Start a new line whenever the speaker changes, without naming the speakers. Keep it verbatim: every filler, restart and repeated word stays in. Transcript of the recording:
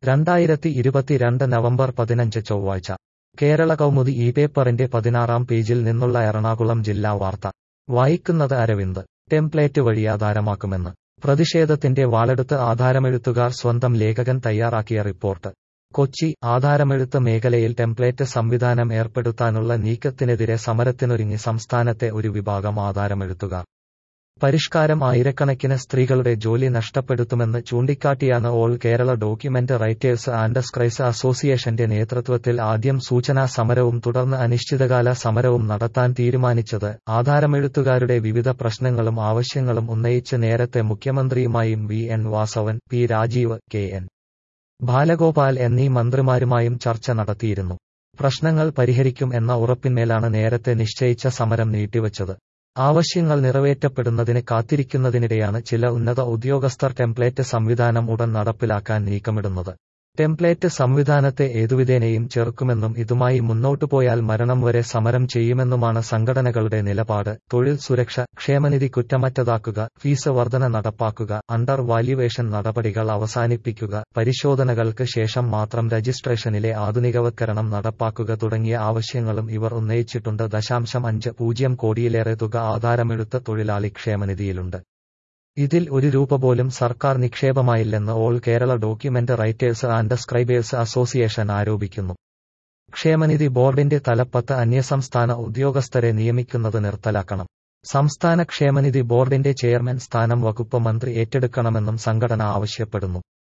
രണ്ടായിരത്തി ഇരുപത്തിരണ്ട് നവംബർ പതിനഞ്ച് ചൊവ്വാഴ്ച കേരള കൗമുദി ഈ പേപ്പറിന്റെ പതിനാറാം പേജിൽ നിന്നുള്ള എറണാകുളം ജില്ലാ വാർത്ത വായിക്കുന്നത് അരവിന്ദ്. ടെംപ്ലേറ്റ് വഴി ആധാരമാക്കുമെന്ന് പ്രതിഷേധത്തിന്റെ വാളെടുത്ത് ആധാരമെഴുത്തുകാർ സ്വന്തം ലേഖകൻ തയ്യാറാക്കിയ റിപ്പോർട്ട്. കൊച്ചി. ആധാരമെഴുത്ത് മേഖലയിൽ ടെംപ്ലേറ്റ് സംവിധാനം ഏർപ്പെടുത്താനുള്ള നീക്കത്തിനെതിരെ സമരത്തിനൊരുങ്ങി സംസ്ഥാനത്തെ ഒരു വിഭാഗം ആധാരമെഴുത്തുകാർ. പരിഷ്കാരം ആയിരക്കണക്കിന് സ്ത്രീകളുടെ ജോലി നഷ്ടപ്പെടുത്തുമെന്ന് ചൂണ്ടിക്കാട്ടിയാണ് all Kerala document writers and scribes അസോസിയേഷന്റെ നേതൃത്വത്തിൽ ആദ്യം സൂചനാ സമരവും തുടർന്ന് അനിശ്ചിതകാല സമരവും നടത്താൻ തീരുമാനിച്ചത്. ആധാരമെഴുത്തുകാരുടെ വിവിധ പ്രശ്നങ്ങളും ആവശ്യങ്ങളും ഉന്നയിച്ച് നേരത്തെ മുഖ്യമന്ത്രിയുമായും V N Vasavan, P Rajeev, K N Balagopal എന്നീ മന്ത്രിമാരുമായും ചർച്ച നടത്തിയിരുന്നു. പ്രശ്നങ്ങൾ പരിഹരിക്കും എന്ന ഉറപ്പിന്മേലാണ് നേരത്തെ നിശ്ചയിച്ച സമരം നീട്ടിവച്ചത്. ആവശ്യങ്ങൾ നിറവേറ്റപ്പെടുന്നതിന് കാത്തിരിക്കുന്നതിനിടെയാണ് ചില ഉന്നത ഉദ്യോഗസ്ഥർ ടെംപ്ലേറ്റ് സംവിധാനം ഉടൻ നടപ്പിലാക്കാൻ നീക്കമിടുന്നത്. ടെംപ്ലേറ്റ് സംവിധാനത്തെ ഏതുവിധേനയും ചെറുക്കുമെന്നും ഇതുമായി മുന്നോട്ടുപോയാൽ മരണം വരെ സമരം ചെയ്യുമെന്നുമാണ് സംഘടനകളുടെ നിലപാട്. തൊഴിൽ സുരക്ഷ, ക്ഷേമനിധി കുറ്റമറ്റതാക്കുക, ഫീസ് വർധന നടപ്പാക്കുക, അണ്ടർ വാല്യുവേഷൻ നടപടികൾ അവസാനിപ്പിക്കുക, പരിശോധനകൾക്ക് ശേഷം മാത്രം രജിസ്ട്രേഷനിലെ ആധുനികവൽക്കരണം നടപ്പാക്കുക തുടങ്ങിയ ആവശ്യങ്ങളും ഇവർ ഉന്നയിച്ചിട്ടുണ്ട്. ദശാംശം അഞ്ച് പൂജ്യം കോടിയിലേറെ തുക ആധാരമെഴുത്ത് തൊഴിലാളി ക്ഷേമനിധിയിലുണ്ട്. ഇതിൽ ഒരു രൂപ പോലും സർക്കാർ നിക്ഷേപമായില്ലെന്ന് all Kerala document writers and scribers association ആരോപിക്കുന്നു. ക്ഷേമനിധി ബോർഡിന്റെ തലപ്പത്ത് അന്യസംസ്ഥാന ഉദ്യോഗസ്ഥരെ നിയമിക്കുന്നത് നിർത്തലാക്കണം. സംസ്ഥാന ക്ഷേമനിധി ബോർഡിന്റെ ചെയർമാൻ സ്ഥാനം വകുപ്പ് മന്ത്രി ഏറ്റെടുക്കണമെന്നും സംഘടന ആവശ്യപ്പെടുന്നു.